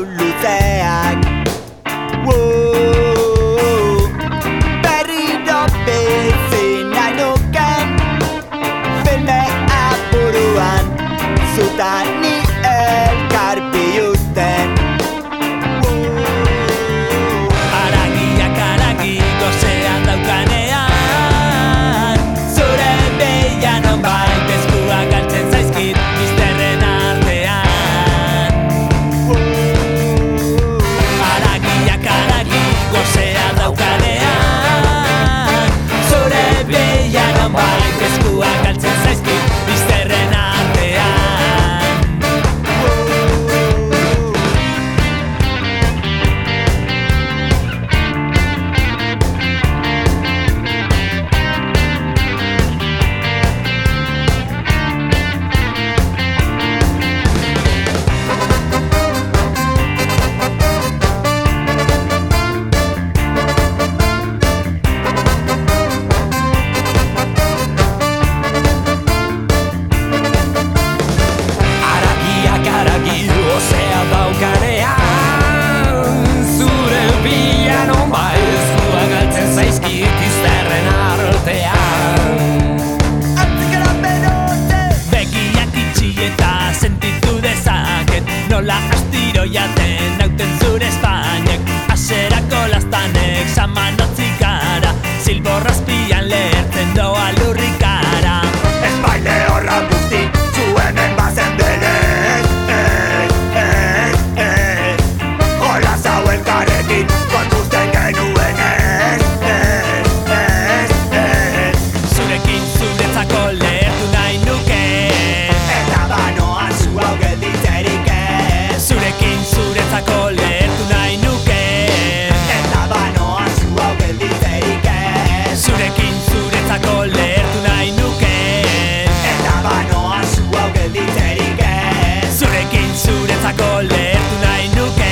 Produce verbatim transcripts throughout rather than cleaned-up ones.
luzeak. Wow, berriro bizi nahi nuken, filmea buruan, zuta ni elkar bihurtzen. Haragiak haragi gozean daukanean, zure beia nonbait eskuak galtzen zaizkit izterren artean. Haragiak haragi gozean daukanean, zure beia nonbait eskuak galtzen zaizkit izterren artean. Gozea daukanean, zure bila nonbait eskuak galtzen zaizkit izterren artean. Begiak itxi eta sentitu dezaket, nola astiro jaten nauten zure espainek. Aserako lastanek samanotzik gara, zilborrazpian lehertzen doa lurrikara. Ez baile horra guzti, zuenen bazen dele. Kontuzten genuen ez, ez, ez, ez. Zurekin zuretzako lehertu nahi nuke, eta banoa zu hau gelditzerik ez. Zurekin zuretzako lehertu nahi nuke, eta banoa zu hau gelditzerik ez. Zurekin zuretzako lehertu nahi nuke, eta banoa zu hau gelditzerik ez. Zurekin zuretzako lehertu nahi nuke.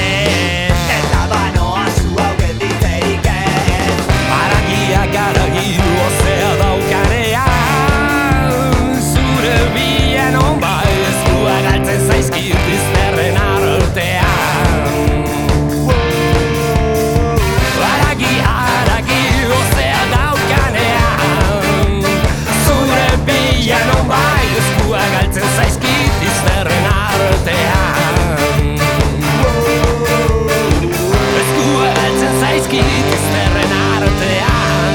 Garagi gozea daukanean, zure bila nonbait eskuak galtzen zaizkit izterren artean. Haragi, haragi gozea daukanean, zure bila nonbait eskuak galtzen zaizkit izterren artean. Eskuak galtzen zaizkit izterren artean.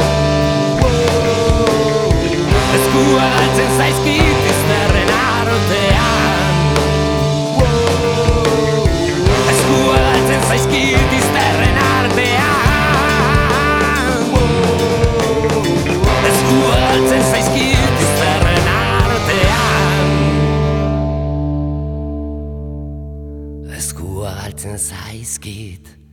Eskuak galtzen zaizkit izterren artean. Eskuak galtzen zaizkit izterren artean. Eskuak galtzen zaizkit izterren artean. Eskuak galtzen zaizkit